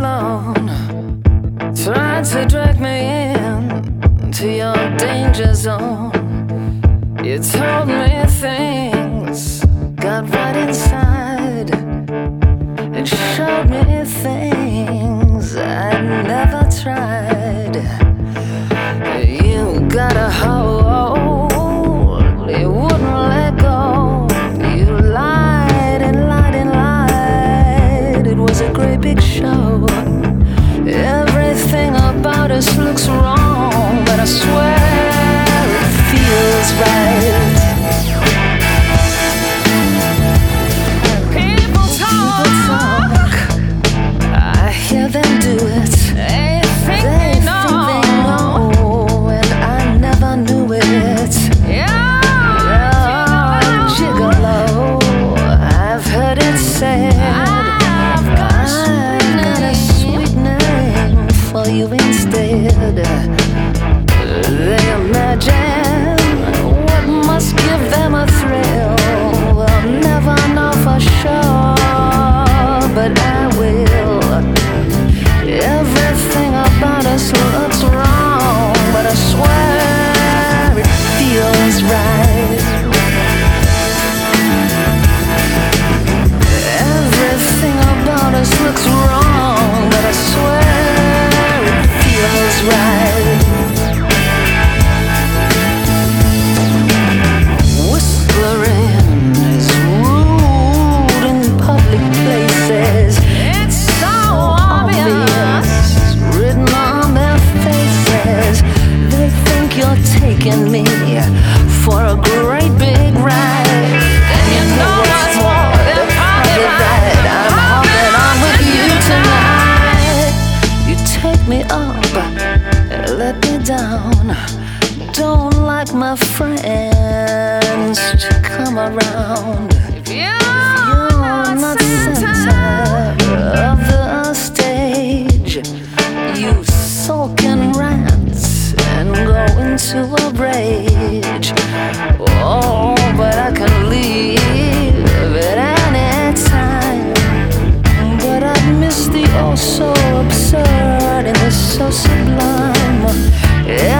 alone. Tried to drag me in to your danger zone. You told me things, got right inside, and showed me things I'd never tried. You got a hold, you wouldn't let go. You lied and lied and lied. It was a great big show. Everything about us looks wrong, but I swear it feels right. People talk, I hear them do it. They think they know, and I never knew it. Yeah, gigolo, I've heard it said. I've got a sweet name for you instead. They imagine what must give them a thrill. We'll never know for sure, but I will. Everything about us looks wrong, but I swear it feels right. Everything about us looks wrong, but I swear it feels right. Whispering is rude in public places. It's so obvious, written on their faces. They think you're taking me for a great big ride. And you know what's more, they're probably right. I'm hopping on with you tonight. You take me up, let me down. Don't like my friends to come around. If you're not center of the stage, you sulk and rant and go into a rage. Oh, but I can leave at any time. But I'd miss the oh so absurd and the so sublime.